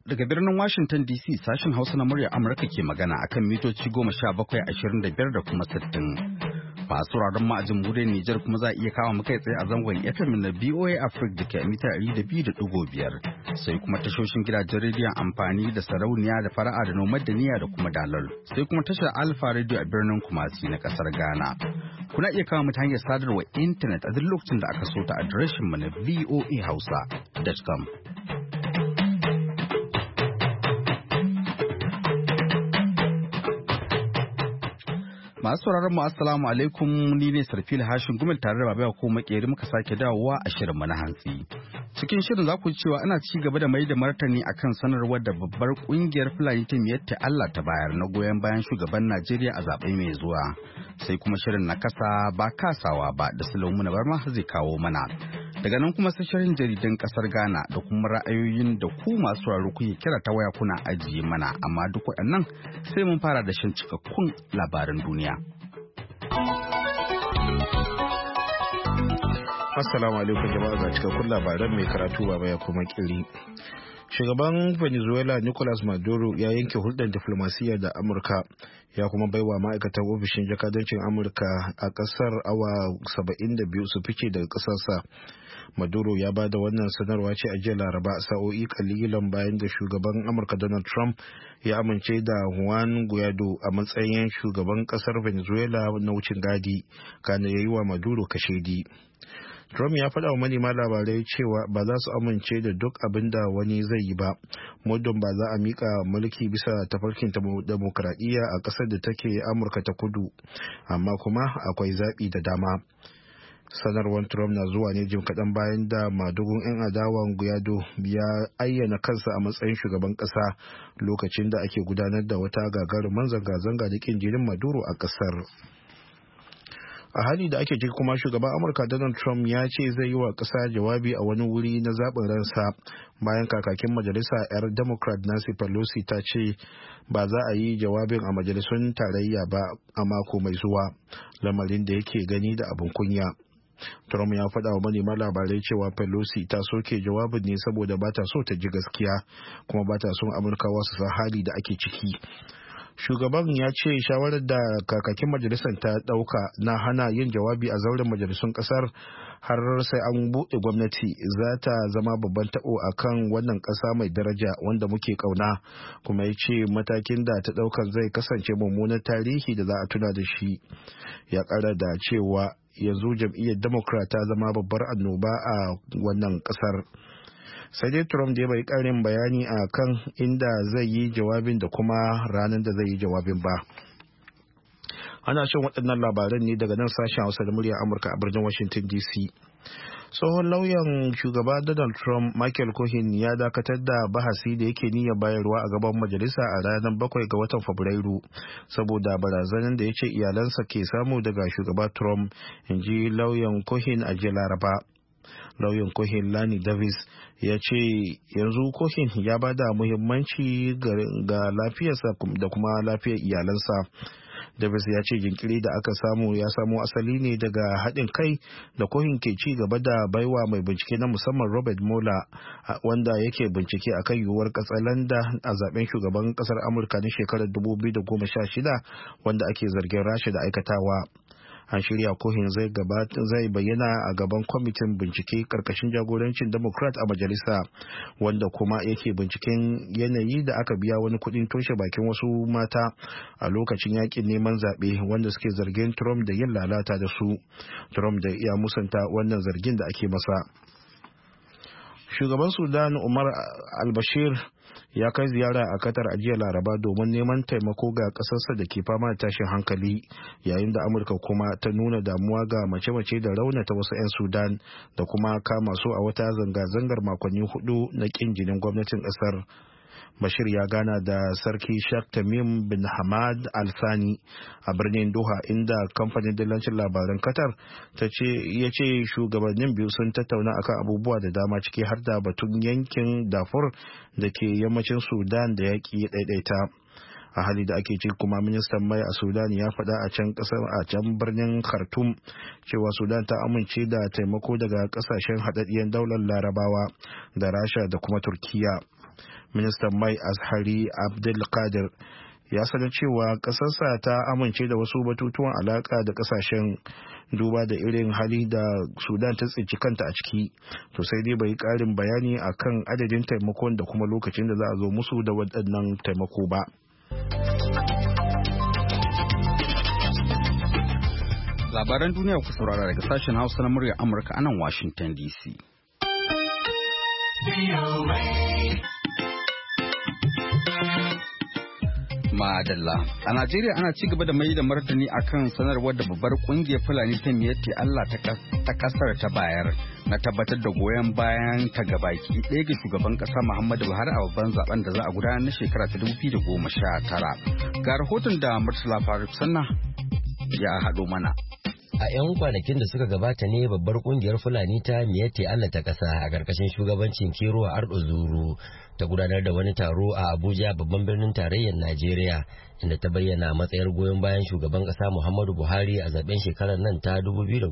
Daga birnin Washington DC sashen Hausa na murya Amurka ke magana akan mitoci 17, 25 da kuma 60. Masu sauraron mu a jamhuriyar Nijar kuma za a iya kawo mu kai tsaye a zangon FM na BOA Africa da ke mita 200.5. Sai kuma tashoshin gidajen rediyon amfani da sarauniya da fara'a da nomad da niyya da kuma dalal. Sai kuma tashar Alfa Radio a birnin Kumasi na kasar Ghana. Kuna iya kawo mu ta hanyar sadarwa intanet a duk lokacin da aka so ta adireshin mu na voahausa.com. Masu sauraron mu assalamu alaikum, ni ne Sarfil Hashin Gumel tare da Babaya ko Makeri muka sake dawowa a shirin mu na hantsi. Cikin shirin za ku ji cewa ana ci gaba da mai da martani akan sanarwar da babbar kungiyar Fulani ta Miyatta Allah ta bayar na goyon bayan shugaban Najeriya a zaɓe mai zuwa. Sai kuma shirin na kasa ba kasawa ba da Sulaimu Barma zai kawo mana. Daga nan kuma sai shirin jaridan kasar Ghana da kuma ra'ayoyin da ku masu sauraro kuke kira ta waya kuna ajiye mana, amma duk waɗannan sai mun fara da shan cikakkun labaran duniya. Assalamu alaikum jama'a, ga cikakkun labaran mai karatu baba ya kuma kiri. Shugaban Venezuela Nicolas Maduro ya yanke hulɗar diflomasiyya da Amurka, ya kuma baiwa ma'aikatan ofishin jakadancin Amurka a ƙasar awa 72 su fice daga ƙasarsa. Maduro ya ba da wannan sanarwa ce a jiya Laraba, sa'o'i kalilan bayan da shugaban Amurka Donald Trump ya amince da Juan Guaido a matsayin shugaban ƙasar Venezuela na wucin gadi, kana ya yi wa Maduro kashedi. Trump ya faɗa wa manema labarai cewa ba za su amince da duk abin da wani zai yi ba, muddin ba za a miƙa mulki bisa tafarkin demokradiyya a ƙasar da take Amurka ta kudu, amma kuma akwai zaɓi da dama. Sanarwar Trump na zuwa ne jim kaɗan bayan da madugun 'yan adawan Guaido ya ayyana kansa a matsayin shugaban ƙasa lokacin da ake gudanar da wata gagarumin zanga-zanga da ƙin jinin Maduro a ƙasar. A hali da ake ciki kuma shugaban Amurka Donald Trump ya ce zai yi wa ƙasa jawabi a wani wuri na zaɓin ransa bayan kakakin majalisa 'yar Democrat Nancy Pelosi ta ce ba za a yi jawabin a majalisun tarayya ba a mako mai zuwa, lamarin da yake gani da abin kunya. Trump ya faɗa wa manema labarai cewa Pelosi ta soke jawabin ne saboda ba ta so ta ji gaskiya, kuma ba ta son Amurkawa su san hali da ake ciki. Shugaban ya ce shawarar da kakakin majalisar ta ɗauka na hana yin jawabi a zauren majalisun ƙasar har sai an buɗe gwamnati za ta zama babban taɓo a kan wannan ƙasa mai daraja wanda muke ƙauna, kuma ya ce matakin da ta ɗaukan zai kasance mummunan tarihi da za a tuna da shi. Ya ƙara da cewa yanzu jam'iyyar Democrat ta zama babbar annoba a wannan ƙasar. Sai dai Trump da ya bai karin bayani a kan inda zai yi jawabin da kuma ranar da zai yi jawabin ba. Ana shan waɗannan labaran ne daga nan sashen Hausa da muryar Amurka a birnin Washington DC. Tsohon lauyan shugaba Donald Trump Michael Cohen ya dakatar da bahasi da yake niyyar bayarwa a gaban majalisa a ranar 7 ga watan Fabrairu saboda barazanar da ya ce iyalansa ke samu daga shugaba Trump, in ji lauyan Cohen a jiya Laraba. Lauyan Cohen Lanny Davis ya ce yanzu Cohen ya ba da muhimmanci ga lafiyarsa da kuma lafiyar iyalansa. Davis ya ce jinkiri da aka samu ya samo asali ne daga haɗin kai da Cohen ke ci gaba da baiwa mai bincike na musamman Robert Mueller, wanda yake bincike akan yiwuwar katsalanda a zaben shugaban ƙasar Amurka na shekarar 2016 wanda ake zargin Rasha da aikatawa. An shirya Cohen zai bayyana a gaban kwamitin bincike karkashin jagorancin Democrat a majalisa, wanda kuma yake binciken yanayi da aka biya wani kudin toshe bakin wasu mata a lokacin yakin neman zaɓe wanda suke zargin Trump da yin lalata da su. Trump da ya musanta wannan zargin da ake masa. Shugaban Sudan Umar al-Bashir ya kai ziyara a Qatar a jiya Laraba domin neman taimako ga ƙasarsa da ke fama da tashin hankali, yayin da Amurka kuma ta nuna damuwa ga mace-mace da raunata wasu 'yan Sudan da kuma kama su a wata zanga-zangar makonni 4 na ƙin jinin gwamnatin ƙasar. Bashir ya gana da Sarki Sheikh Tamim bin Hamad Al Thani a birnin Doha, inda kamfanin dillancin labaran Qatar ya ce shugabannin biyu sun tattauna akan abubuwa da dama, ciki har da batun yankin Darfur da ke yammacin Sudan da yaƙi ya ɗaiɗaita. A hali da ake ci kuma ministan mai a Sudan ya faɗa a can birnin Khartoum cewa Sudan ta amince da taimako daga ƙasashen haɗaɗɗiyar daular Larabawa da Rasha da kuma Turkiya. Ministan mai Azhari Abdulkadir ya sanar cewa ƙasarsa ta amince da wasu batutuwan alaƙa da ƙasashen duba da irin hali da Sudan ta tsinci kanta a ciki. To sai dai bai ƙarin bayani akan adadin taimakon da kuma lokacin da za a zo musu da waɗannan taimako ba. Labaran duniya ku saurara daga sashen Hausa na muryar Amurka a nan Washington DC. Madalla. A Najeriya ana ci gaba da mai da martani akan sanarwar da babbar kungiyar Fulani ta Miyetti Allah ta kasar ta bayar na tabbatar da goyon bayan ta gabaki ɗaya ga shugaban ƙasa Muhammadu Buhari a babban zaben da za a gudanar na shekara ta 2019. Ga rahoton da Murtala Faruk Sanna ya haɗo mana. A 'yan kwanakin da suka gabata ne babbar kungiyar Fulani ta Miyetti Allah ta ƙasa a ƙarƙashin shugabancin Kero Ardo Zuru ta gudanar da wani taro a Abuja babban birnin tarayyar Najeriya inda ta bayyana matsayar goyon bayan shugaban ƙasa Muhammadu Buhari a zaben shekarar nan ta 2019.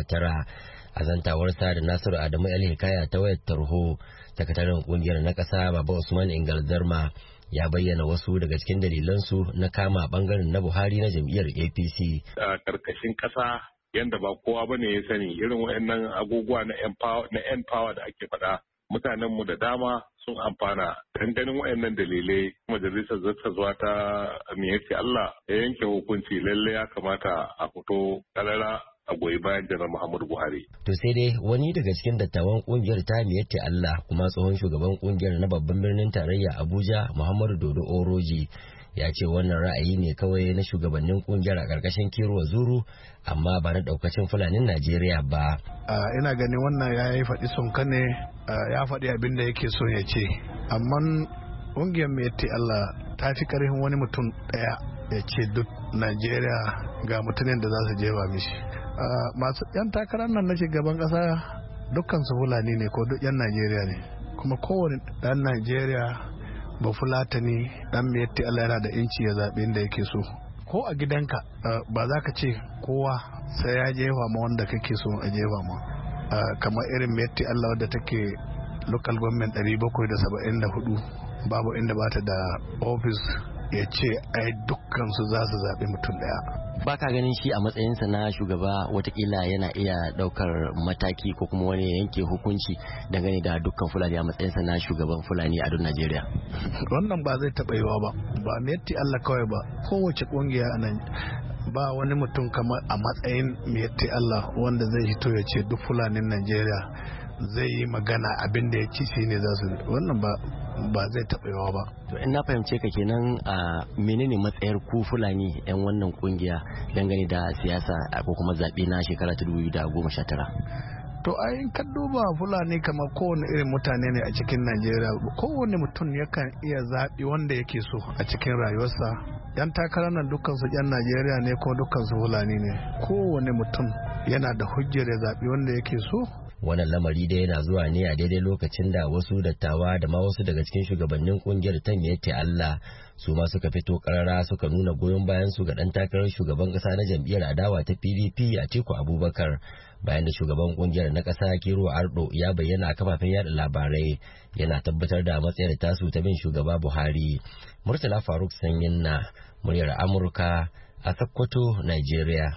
A zantawarsa da Nasiru Adamu El-Hikaya ta wayar tarho, sakataren kungiyar na ƙasa Baba Usman Ingal Zarma ya bayyana wasu daga cikin dalilansu na kama bangaren na Buhari na jam'iyyar APC. A karkashin ƙasa yanda ba kowa bane ya sani irin waɗannan abubuwa na yan power da ake faɗa, mutanenmu da dama sun amfana. Dan ganin waɗannan dalilai majalisar zartaswa ta Miyetti Allah ya yanke hukunci lalle ya kamata a fito ƙarara a goyi bayan janar Muhammadu Buhari. To sai dai wani daga cikin dattawan kungiyar ta Miyetti Allah kuma tsohon shugaban kungiyar na babban birnin tarayya Abuja Muhammadu Dodo Oroji ya ce wannan ra'ayi ne kawai na shugabannin kungiyar a ƙarƙashin Kero Zuru amma ba na ɗaukacin Fulanin Najeriya ba. Ina ganin wannan ya yi faɗi son kane ya faɗi abin da yake so ya ce, amma kungiyar Miyetti Allah ta fi ƙarfin wani mutum ɗaya ya ce duk Najeriya ga mutumin da za su jefa mishi. Masu 'yan takarar nan na shugaban ƙasa dukkan su Fulani ne ko duk 'yan Najeriya ne, kuma kowane ɗan Najeriya ba Fulatani ɗan Miyetti Allah yana da inci ya zaɓi inda yake so. Ko a gidanka ba za ka ce kowa sai ya jefa ma wanda kake so a jefa ma. Kamar irin Miyetti Allah wadda take local government 774 babu inda ba ta da office ya ce ai dukkan su za su zaɓi mutum ɗaya. Ba ka ganin shi a matsayinsa na shugaba watakila yana iya ɗaukar mataki ko kuma wani yanke hukunci dangane da dukkan Fulani a matsayinsa na shugaban Fulani a duk Najeriya? Wannan ba zai taɓa yiwa ba, ba Miyetti Allah kawai ba, kowace ƙungiya a nan ba wani mutum kamar a matsayin Miyetti Allah wanda zai hito ya ce duk Fulanin Najeriya zai yi magana abin da ya ci shi ne za su, wannan ba zai taɓa yawa ba. To in na fahimce ka kenan a menene matsayar ku Fulani 'yan wannan kungiya dangane da siyasa ko kuma zaɓe na shekara ta 2019? To ai ka duba Fulani kamar kowane irin mutane ne a cikin Najeriya, kowane mutum yakan iya zaɓi wanda yake so a cikin rayuwarsa. 'Yan takarar nan dukkansu 'yan Najeriya ne ko dukkansu Fulani ne, kowane mutum yana da hujjar ya zaɓi wanda yake so. Wannan lamari dai yana zuwa ne a daidai lokacin da wasu dattawa da ma wasu daga cikin shugabannin kungiyar ta Miyetti Allah su ma suka fito karara suka nuna goyon bayan su ga dan takarar shugaban kasa na jam'iyyar adawa ta PDP Atiku Abubakar bayan da shugaban kungiyar na kasa Kero Ardo ya bayyana a kafafen yada labarai yana tabbatar da matsayar tasu ta bin shugaba Buhari. Murtala Faruk Sanyin na muryar Amurka a Sokoto, Nigeria.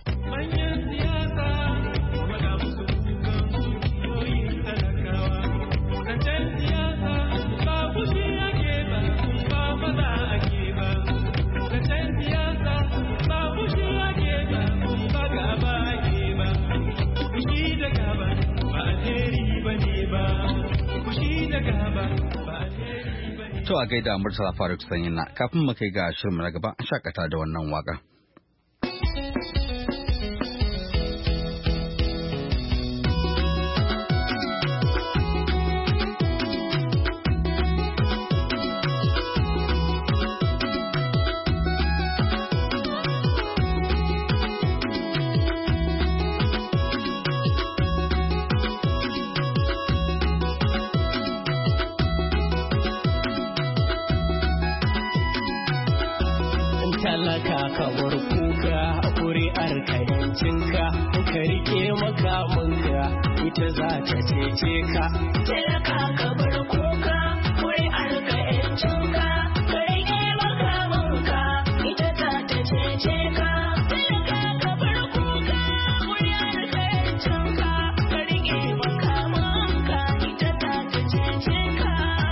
To a gaida Murtala Faruk Sanyin na kafin mu kai ga shirin na gaba an shakata da wannan waka. talaka ka bar kuka kuri'ar ka yancinka ka rike makamanka ita za ta cece ka talaka ka bar kuka kuri'ar ka 'yancinka, ka rike makamanka, ita ta cece ka. Talaka ka bar kuka, ƙuri'ar ka 'yancinka, ka rike makamanka, ita ta cece ka.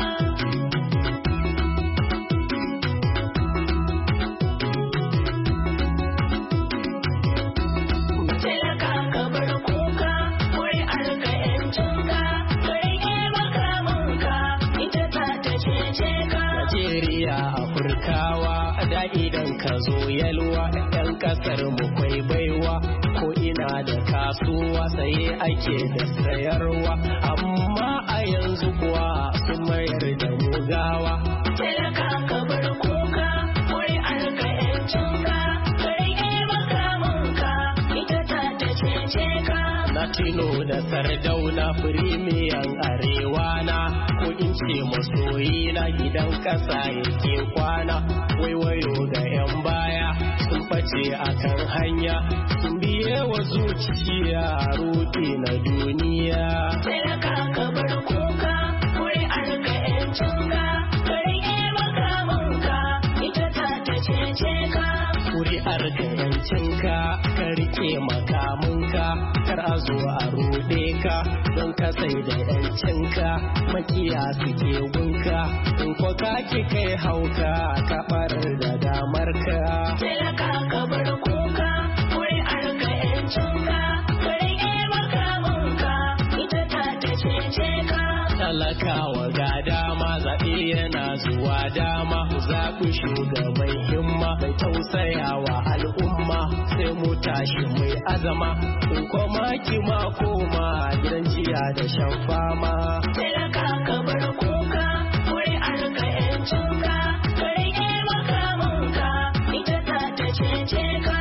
Afirkawa da idan ka zo yalwa, 'yan kasar mu kwai baiwa, ko ina da kasuwa saye ake da sayarwa, amma a yanzu kuwa sun mayar da mugawa. Talaka ka bar kuka, ƙuri'ar ka 'yancinka, ka rike makamanka, ita ta cece ka. Latino da Sardauna firimiyan arewa na, ko in ce masoyi na gidan ƙasa yake kwana. Waiwayo ga 'yan baya sun face a kan hanya, sun biye wa zuciya roƙi na duniya. Talaka ka bar kuka, ƙuri'ar ka 'yancinka, ka rike makamanka, ita ta cece ka. Ƙuri'ar ka 'yancinka, ka rike makamanka, kar a zo a ruɗe ka, don ka sai da 'yancinka, makiya suke gunka, in ko ka ki kai hauka, ka barar da damar ka. Talaka ka bar kuka, ƙuri'ar ka 'yancinka, ka rike makamanka, ita ta cece ka. Talakawa ga dama, zaɓe yana zuwa dama, zaɓi shugaban himma mai tausayawa al'umma, sai mu tashi mai azama, in koma ki ma koma gidan jiya da shan fama. Talaka ka bar kuka, ƙuri'ar ka 'yancinka, ka rike makamanka, ita ta cece ka.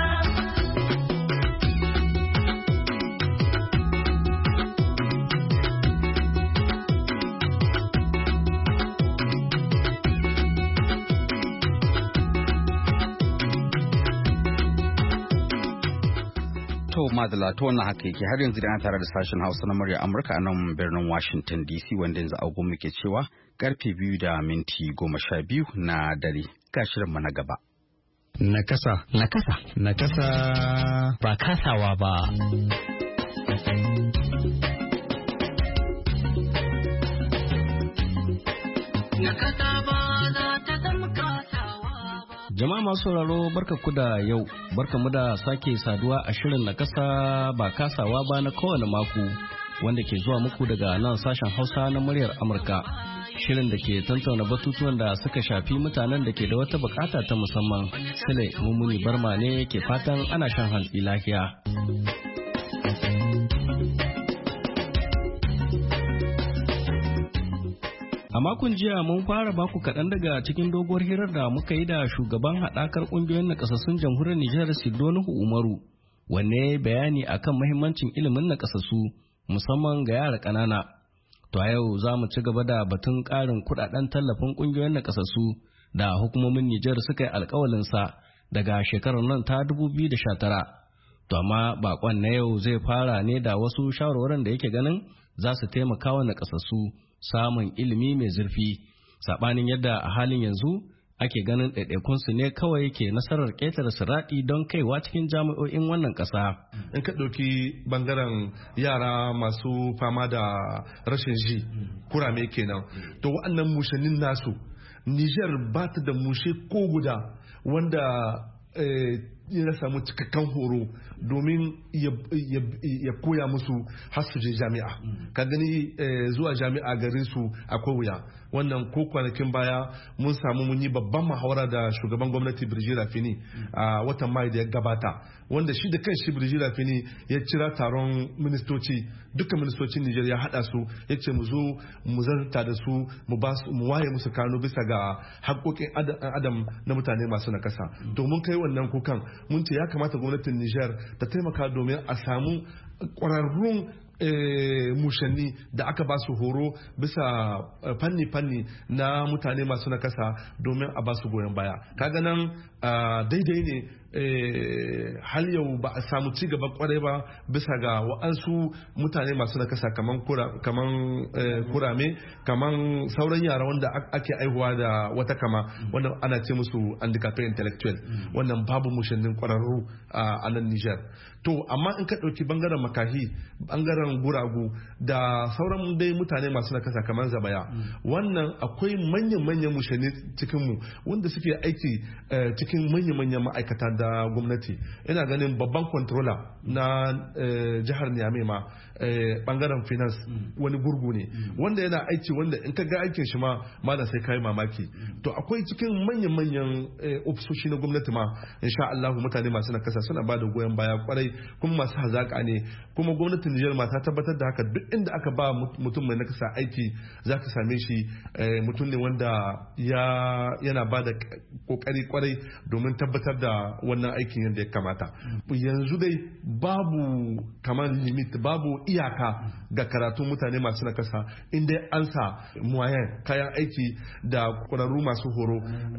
To madala to wannan haka yake har yanzu da ana tare da sashen Hausa na murya Amurka a nan birnin Washington DC, wanda yanzu agogo muke cewa karfe 2:12 na dare. Ga shirinmu na gaba. Nakasa. Ba kasawa ba. Jama'a masu sauraro barkanku da yau, barkanmu da sake saduwa a shirin na kasa ba kasawa ba na kowane mako, wanda ke zuwa muku daga nan sashen Hausa na muryar Amurka. Shirin da ke tantauna batutuwan da suka shafi mutanen da ke da wata bukata ta musamman. Sule Mumuni Barma ne ke fatan ana shan hantsi lafiya. A makon jiya mun fara baku kaɗan daga cikin doguwar hirar da muka yi da shugaban haɗakar ƙungiyoyin nakasassun jamhuriyar Nijar Sidonuhu Umaru, wanne bayani akan mahimmancin ilimin nakasassu musamman ga yara ƙanana. To a yau za mu ci gaba da batun ƙarin kuɗaɗen tallafin ƙungiyoyin nakasassu da hukumomin Nijar suka yi alƙawalinsa daga shekarar nan ta 2019. To amma bakon na yau zai fara ne da wasu shawarwarin da yake ganin za su taimaka wa nakasassu samun ilimi mai zurfi, saɓanin yadda a halin yanzu ake ganin ɗaiɗaikunsu ne kawai ke nasarar ƙetare siraɗi don kaiwa cikin jami'o'in wannan ƙasa. In ka ɗauki bangaren yara masu fama da rashin ji, kurame kenan, to wa'annan mushannin nasu, Nijar ba ta da mushe ko guda wanda ya samu cikakken horo domin ya koya musu har su je jami'a. Ka gani zuwa jami'a garin su akwai wuya. Wannan ko kwanakin baya mun yi babban muhawara da shugaban gwamnati Birji Rafini a watan Mai da ya gabata, wanda shi da kanshi Birji Rafini ya cira taron ministoci, dukkan ministocin Nijar ya hada su, ya ce mu zo mu zarta da su mu waye musu kano bisa ga haƙoƙin adam na mutane masu nakasa. To mun kai wannan kukan, mun ce ya kamata gwamnatin Nijar ta taimaka domin a samu ƙwararrun mushanni da aka ba su horo bisa fanni na mutane masu nakasa domin a ba su goyon baya. Kaga nan daidai ne hal yau ba a samu ci gaba kwarai ba bisa ga wa'ansu mutane masu nakasa kaman kurame kaman sauran yara wanda ake aihuwa da wata kama wannan ana ce musu handicapé intellectual wannan babu mushannin kwararru a nan Niger. To amma in ka ɗauki bangaren makahi bangaren guragu da sauran dai mutane masu nakasa kamar zabaya wannan akwai manyan mushanni cikinmu wanda suke aiki cikin manyan ma'aikata da gwamnati. Ina ganin babban controller na jihar Niamey ma bangaren finance wani gurgu ne wanda yana aiki wanda in ka ga aikin shi ma da sai kai mamaki. To akwai cikin manyan ofisoshi na gwamnati ma insha Allah mutane masu nakasa suna ba da goyon baya kwarai kuma masu hazaka ne kuma gwamnatin Nijar ma ta tabbatar da haka duk inda aka ba mutum mai nakasa aiki za ka same shi mutum ne wanda yana ba da kokari kwarai domin tabbatar da wannan aikin yadda ya kamata. Yanzu dai babu kamar limit babu iyaka ga karatun mutane masu nakasa inda an sa muwayen kayan aiki da kwararru masu horo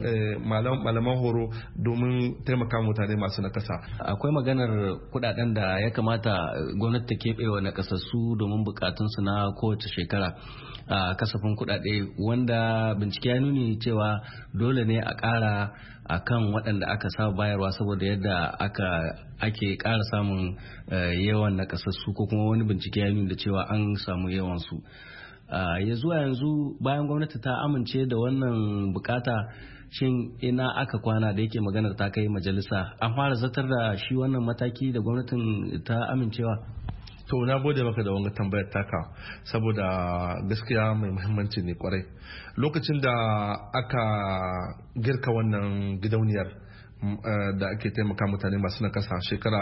malaman horo domin taimaka mutane masu nakasa. Akwai maganar kudaden da ya kamata gwamnati ta keɓe wa nakasassu domin bukatunsu na kowace shekara a kasafin kudade wanda bincike ya nuni cewa dole ne a ƙara a kan waɗanda aka saba bayarwa saboda yadda ake ƙara samun yawan nakasassu ko kuma wani bincike ya nuni da cewa an samu yawansu. Ya zuwa yanzu bayan gwamnati ta amince da wannan bukata shin ina aka kwana da yake maganar ta kai majalisa an fara zartar da shi wannan mataki da gwamnatin ta amincewa? To na gode maka da wanga tambayar taka saboda gaskiya mai muhimmanci ne kwarai. Lokacin da aka girka wannan gidauniyar da ake taimaka mutane masu nakasa shekara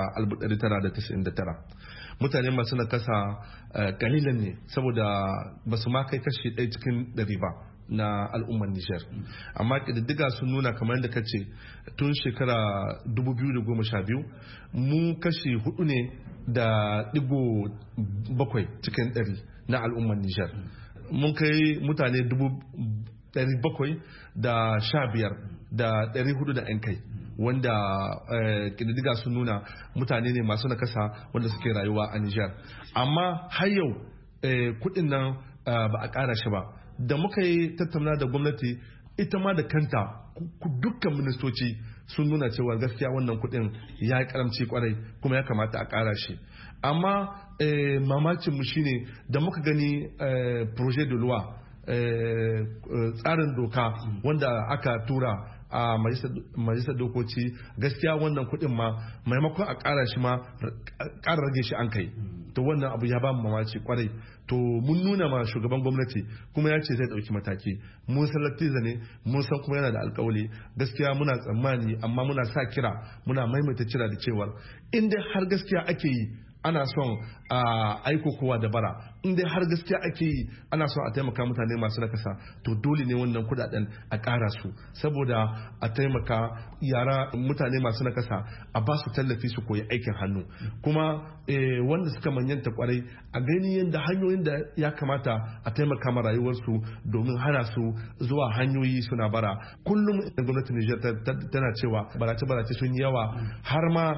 1999 mutane masu nakasa kalilan ne saboda ba su ma kai kashi 1 cikin 100 ba na al'ummar Nijar. Amma ƙididdiga sun nuna kamar yadda kace tun shekara 2012 mu kashi 4 ne da digo 7 cikin 100 na al'ummar Nijar. Mun kai mutane 715 da 400 da 'yan kai wanda ƙididdiga sun nuna mutane ne masu nakasa wanda suke rayuwa a Nijar. Amma har yau kuɗin nan ba a ƙara shi ba. Da muka yi tattauna da gwamnati ita ma da kanta dukkan ministoci sun nuna cewa gaskiya wannan kuɗin ya yi karamci kwarai kuma ya kamata a ƙara shi. Amma mamacin mu shine da muka gani projet de loi tsarin doka wanda aka tura a majalisar dokoki gaskiya wannan kuɗin ma maimakon a ƙara shi ma ƙara rage shi an kai. To wannan abu ya ba mu mamaci kwarai. To mun nuna ma shugaban gwamnati kuma ya ce zai ɗauki mataki. Mun san lattiza ne mun san kuma yana da alƙawali gaskiya muna tsammani amma muna sa kira muna maimaita kira da cewar in dai har gaskiya ake yi ana son a aiko kowa da bara in dai har gaskiya ake yi ana son a taimaka mutane masu nakasa to dole ne wannan kudaden a ƙara su saboda a taimaka yara mutane masu nakasa a ba su tallafi su koyi aikin hannu kuma wanda suka manyanta kwarai a gani yadda hanyoyin da ya kamata a taimaka ma rayuwarsu domin hana su zuwa hanyoyi suna bara. Kullum gwamnatin Nijar tana cewa barace-barace sun yawa har ma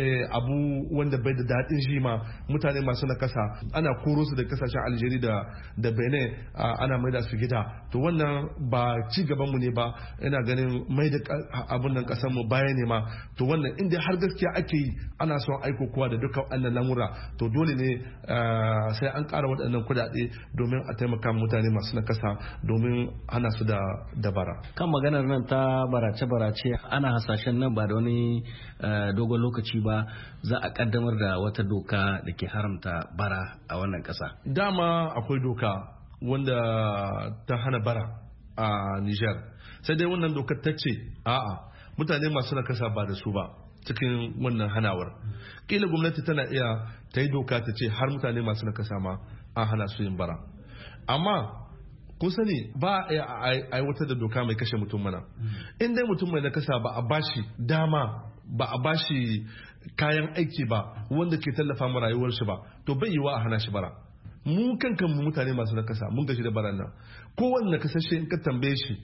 abu wanda bai da daɗin shi ma mutane masu nakasa ana koro su da kasashen Algeria da Benin ana maida su gida. To wannan ba ci gaban mu ne ba ina ganin mai da abun nan kasan mu baya ne ma. To wannan inda har gaskiya ake yi ana son aiko kowa da dukkan wannan lamura to dole ne sai an ƙara waɗannan kuɗaɗe domin a taimaka mutane masu nakasa domin hana su da dabara. Kan maganar nan ta barace-barace ana hasashen nan ba da wani dogon lokaci ba za a kaddamar da wata doka da ke haramta bara a wannan ƙasa. Dama akwai doka wanda ta hana bara a Nijar sai dai wannan dokar ta ce a'a mutane masu nakasa ba da su ba cikin wannan hanawar. Kila gwamnati tana iya ta yi doka ta ce har mutane masu nakasa ma an hana su yin bara. Amma kun sani ba a aiwatar da doka mai kashe mutum mana. In dai mutum mai nakasa ba a bashi dama ba a bashi kayan aiki ba wanda ke tallafa ma rayuwar shi ba to bai yiwa a hana shi bara. Mu kankan mu mutane masu nakasa mun gashi da baran nan. Kowanne nakasashe in ka tambaye shi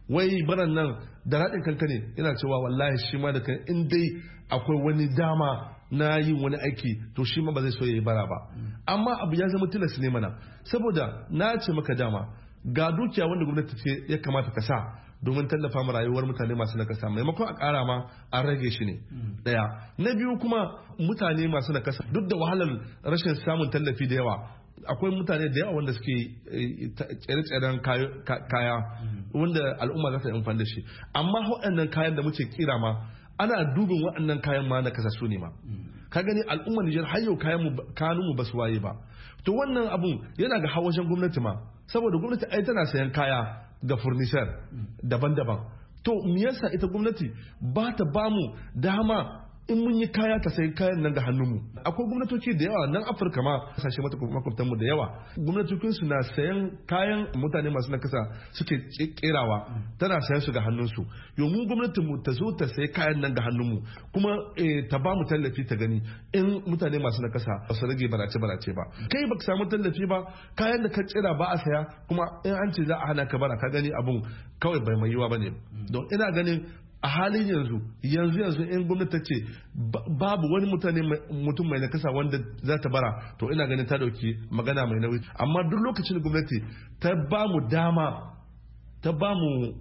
wai baran nan da raɗin kanka ne yana cewa wallahi shi ma da kan in dai akwai wani dama na yin wani aiki to shi ma ba zai so ya yi bara ba amma abu ya zama tilas ne mana saboda na ce maka dama ga dukiya wanda gwamnati ce ya kamata ka sa domin tallafa ma rayuwar mutane masu nakasa maimakon a ƙara ma an rage shi ne ɗaya na biyu kuma mutane masu nakasa duk da wahalar rashin samun tallafi da yawa akwai mutane da yawa wanda suke tsere-tseren kaya wanda al'umma za ta yi amfani da shi amma waɗannan kayan da muke kira ma ana dubin waɗannan kayan ma na kasassu ne ma ka gani al'ummar Nijar har yau kanunmu ba su waye ba to wannan abun yana ga hawashin gwamnati ma saboda gwamnati ai tana sayan kaya ga furnisher daban-daban to me yasa ita gwamnati ba ta bamu dama in mun yi kaya ta sayi kayan nan ga hannunmu akwai gwamnatoci da yawa nan Afirka ma kasashe makwabtanmu da yawa gwamnatocin su na sayan kayan mutane masu nakasa suke kerawa tana sayan su ga hannunsu yomu gwamnatin mu ta zo ta sayi kayan nan ga hannunmu kuma ta ba mu tallafi ta gani in mutane masu nakasa ba su rage barace ba kai baka samu tallafi ba kayan da ka kera ba a saya kuma in an ce za a hana ka bara ka gani abun kawai bai mai yiwa bane don ina ganin a halin yanzu in gwamnati ta ce babu wani mutum mai nakasa wanda za ta bara to ina ganin ta dauki magana mai nauyi amma duk lokacin da gwamnati ta ba mu dama ta ba mu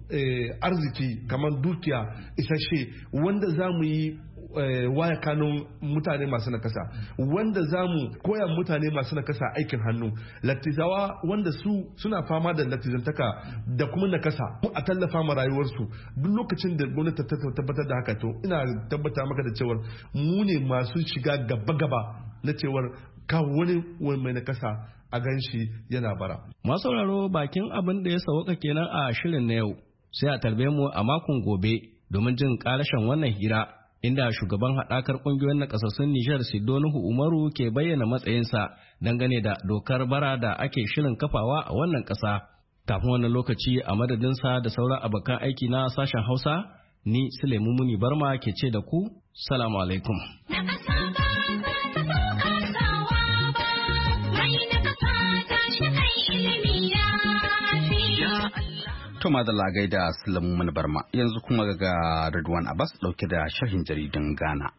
arziki kamar dukiya isasshe wanda za mu yi waya kanun mutane masu nakasa wanda za mu koya mutane masu nakasa aikin hannu latizawa wanda suna fama da latizantaka da kuma nakasa a tallafa ma rayuwarsu duk lokacin da gwamnati ta tabbatar da haka to ina tabbata maka da cewar mu ne masu shiga gaba-gaba na cewar kawo wani mai nakasa a ganshi yana bara. Masu sauraro bakin abin da ya sauka kenan a shirin na yau sai a tarbe mu a makon gobe domin jin karashen wannan hira. Inda shugaban haɗakar ƙungiyoyin nakasassun Nijar Sidonuhu Umaru ke bayyana matsayinsa dangane da dokar bara da ake shirin kafawa a wannan ƙasa. Kafin wannan lokaci a madadinsa da sauran abokan aiki na sashen Hausa, ni Sulaimu Muni Barma ke ce da ku, Salamu alaikum. To madalla gaida Sulaiman Barma yanzu kuma ga Ridwan Abbas dauke da sharhin jaridun Ghana.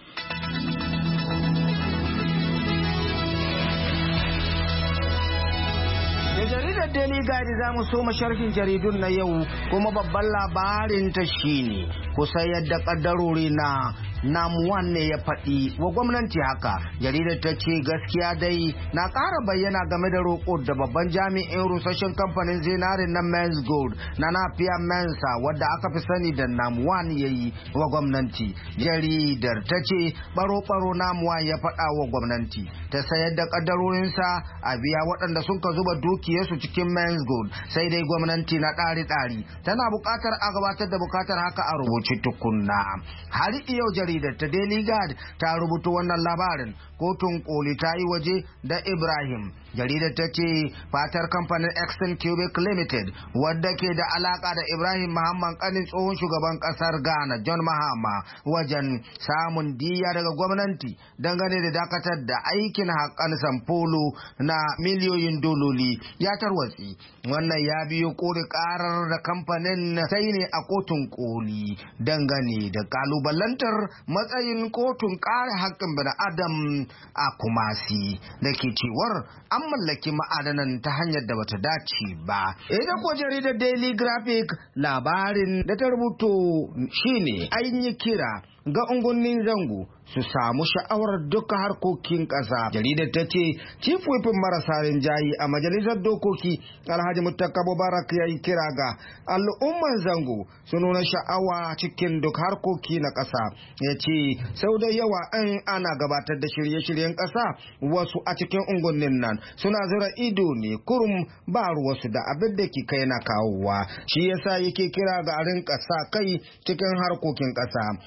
Da jaridar Daily Guide za mu soma sharhin jaridun na yau kuma babban labarin ta shine kusa yadda kaddarori na Namuwan ne ya faɗi wa gwamnati haka. Jaridar ta ce gaskiya dai na ƙara bayyana game da roƙo da babban jami'in rusashen kamfanin zinarin na Men's Gold na Napier Mensa wadda aka fi sani da Namuwan ya yi wa gwamnati. Jaridar ta ce baro-baro Namuwan ya faɗa wa gwamnati ta sayar da ƙaddarorinsa a biya waɗanda sun ka zuba dukiyarsu cikin Men's Gold sai dai gwamnati na ɗari-ɗari tana buƙatar a gabatar da buƙatar haka a rubuce tukunna. Har yau jaridar ta Daily Guide ta rubuta wannan labarin kotun koli ta yi waje da Ibrahim. Jaridar ta ce fatar kamfanin Exxon Cubic Limited wadda ke da alaka da Ibrahim Muhammad kanin tsohon shugaban kasar Ghana John Mahama wajen samun diya daga gwamnati dangane da dakatar da aikin haƙan samfolo na miliyoyin dololi ya tarwatsi. Wannan ya biyo kori karar da kamfanin sai ne a kotun koli dangane da kalubalantar matsayin kotun kare haƙƙin bani-adam a Kumasi da ke cewar an mallaki ma'adanan ta hanyar da bata dace ba. Ita ko jaridar Daily Graphic labarin da ta rubuto shine an yi kira ga unguwannin zango su samu sha'awar duka harkokin ƙasa. Jaridar ta ce chief whipin marasa rinjayi a majalisar dokoki Alhaji Muttaka Mubarak ya yi kira ga al'umman zango su nuna sha'awa cikin duk harkoki na ƙasa. Ya ce sau da yawa in ana gabatar da shirye-shiryen ƙasa wasu a cikin unguwannin nan suna zira ido ne kurum ba ruwasu da abin da ke kai na kawowa. Shi yasa yake kira ga a rinka sa kai cikin harkokin ƙasa. Har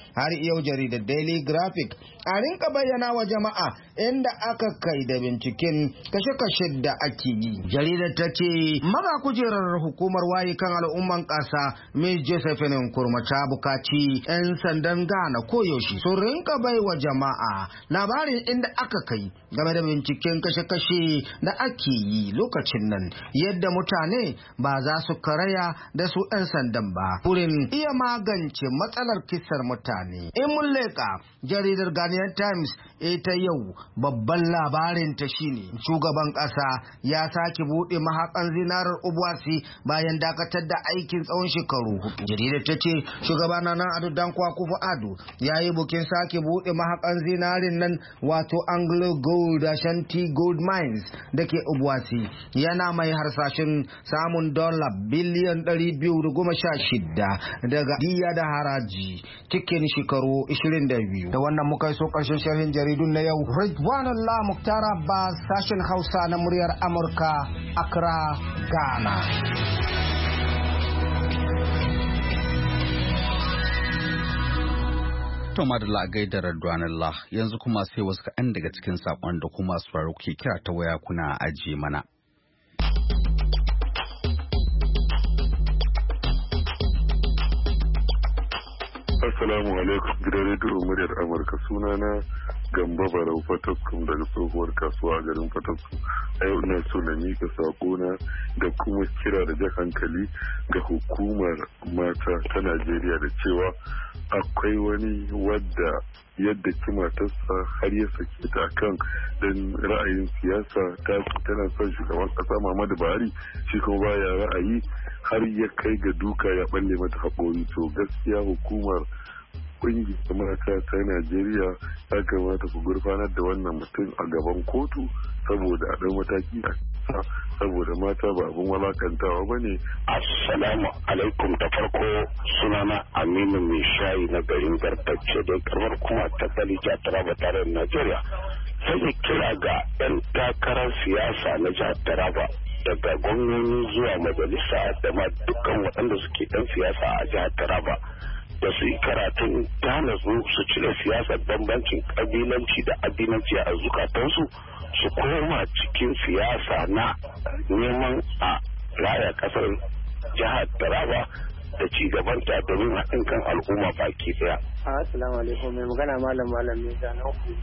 yau jaridar Daily Graphic a rinka bayyana wa jama'a inda aka kai da binciken kashe-kashe da ake yi. Jaridar ta ce maga kujerar hukumar waye kan al'umman ƙasa Miss Josephine Nkrumah ta bukaci 'yan sandan Ghana koyaushe su rinka bai wa jama'a labarin inda aka kai game da binciken kashe-kashe da ake yi lokacin nan, yadda mutane ba za su karaya da su 'yan sandan ba wurin iya magance matsalar kisar mutane. In mun leka jaridar Ghanaian Times ita yau babban labarin ta shine shugaban ƙasa ya sake buɗe mahaƙan zinarar Obuasi bayan dakatar da aikin tsawon shekaru 4. Jaridar ta ce shugaba Nana Addo Dankwa Akufo-Addo ya yi bukin sake buɗe mahaƙan zinarin nan wato Anglo Gold Ashanti Gold Mines da ke Obuasi, yana mai harsashin samun $216 biliyan daga diya da haraji cikin shekaru 22. Da wannan muka so ƙarshen sharhin jaridun na yau. Ridwanullah Muktar Abbas, sashen Hausa na muryar Amurka, Accra, Ghana. To madalla a gaida Ridwanullah, yanzu kuma sai wasu kaɗan daga cikin saƙon da kuma sauraro ke kira ta waya kuna ajiye mana. Assalamu alaikum gidan rediyo muryar Amurka, sunana Gamba Barau Fataskum daga tsohuwar kasuwa a garin Fataskum. A yau ina so na mika sakona da kuma kira da jan hankali ga hukumar mata ta Najeriya da cewa akwai wani wadda yadda matarsa har ya sake ta kan dan ra'ayin siyasa tana son shugaban kasa Muhammadu Buhari, shi kuma baya ra'ayi har ya kai ga duka ya balle mata haƙori. To gaskiya hukumar ƙungiyar mata ta Najeriya ya kamata ku gurfanar da wannan mutum a gaban kotu saboda a ɗan mataki saboda mata ba abin walakantawa ba ne. Assalamu alaikum, da farko sunana Aminu mai shayi na garin Gartacce da karamar kuma ta Balija Taraba tarayyar Najeriya. Sai kira ga 'yan takarar siyasa na jihar Taraba daga gwamnoni zuwa majalisa da ma dukkan waɗanda suke ɗan siyasa a jihar Taraba da su yi karatun tana su cire siyasar bambancin kabilanci da addinanci a zukatansu, su koma cikin siyasa na neman a raya kasar jihar Taraba da ci gabanta domin haɗin kan al'umma baki daya. Assalamu alaikum, mai magana malam ne da nan ku.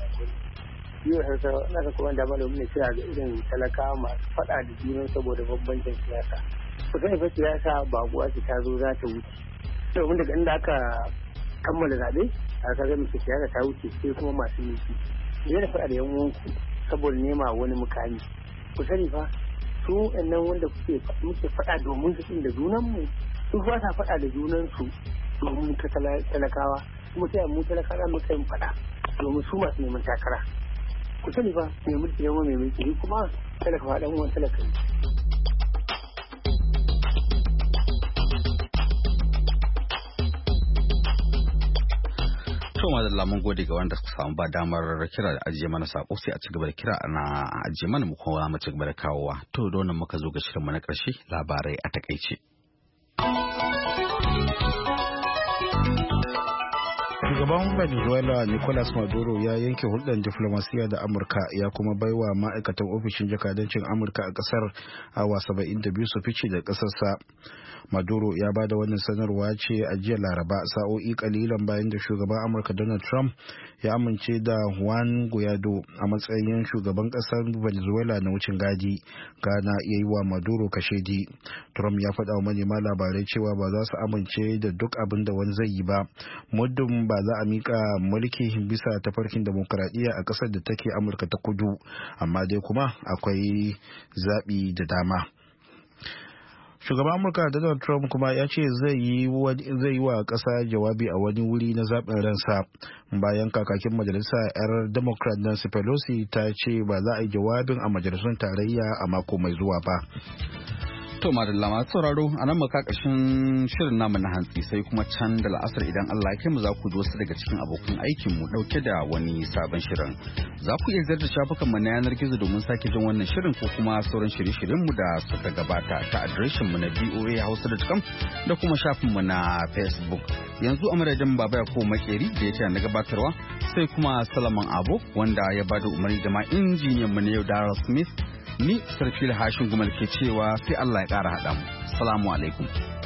Yau sai na ka kuma da malamin ne kira ga irin talaka masu faɗa da junan saboda bambancin siyasa. Ku sai fa siyasa ba guwa ta zo za ta wuce. Domin daga inda aka kammala zaɓe aka ga mace siyasa ta wuce sai kuma masu mulki. Yana faɗa da yan uwanku saboda nema wani mukami. Ku sani fa su nan wanda muke faɗa domin su da junanmu, su ba sa faɗa da junansu domin ta talakawa, kuma sai mu talakawa mu kai faɗa domin su masu neman takara. Ku sani fa mai mulki yawa mai mulki kuma talaka faɗa mu wani talaka. To madalla mun gode ga wanda suka samu ba damar kira da ajiye mana sako, sai a ci gaba da kira ana ajiye mana mu kuma mu ci gaba da kawowa. To da wannan muka zo ga shirinmu na ƙarshe, labarai a takaice. Shugaban Venezuela Nicolas Maduro ya yanke hulɗar diflomasiyya da Amurka, ya kuma baiwa ma'aikatan ofishin jakadancin Amurka a ƙasar awa 72 su fice da ƙasarsa. Maduro ya ba da wannan sanarwa ce a jiya Laraba, sa'o'i kalilan bayan da shugaban Amurka Donald Trump ya amince da Juan Guaido a matsayin shugaban ƙasar Venezuela na wucin gadi, kana ya yi wa Maduro kashedi. Trump ya faɗa wa manema labarai cewa ba za su amince da duk abin da wani zai yi ba, muddin ba za a mika mulki bisa tafarkin demokradiyya a ƙasar da take Amurka ta kudu, amma dai kuma akwai zaɓi da dama. Shugaban Amurka Donald Trump kuma ya ce zai yi wa ƙasa jawabi a wani wuri na zaɓin ransa bayan kakakin majalisa 'yar Democrat Nancy Pelosi ta ce ba za a yi jawabin a majalisun tarayya a mako mai zuwa ba. To madalla masu sauraro a nan muka ƙarshen shirin namu na hantsi sai kuma can da la'asar idan Allah ya kai mu za ku ji wasu daga cikin abokan aikin mu dauke da wani sabon shirin. Za ku iya ziyartar shafukan mu na yanar gizo domin sake jin wannan shirin ko kuma sauran shirye-shiryen mu da suka gabata ta adireshin mu na voahausa.com da kuma shafin mu na Facebook. Yanzu a madadin Baba Yakubu Makeri da ya taya na gabatarwa sai kuma Salaman Abo wanda ya bada umarni da ma injiniyan mu na yau Darrell Smith. Ni Sarfil Hashin Gumal ke cewa sai Allah ya ƙara haɗa mu. Salamu alaikum.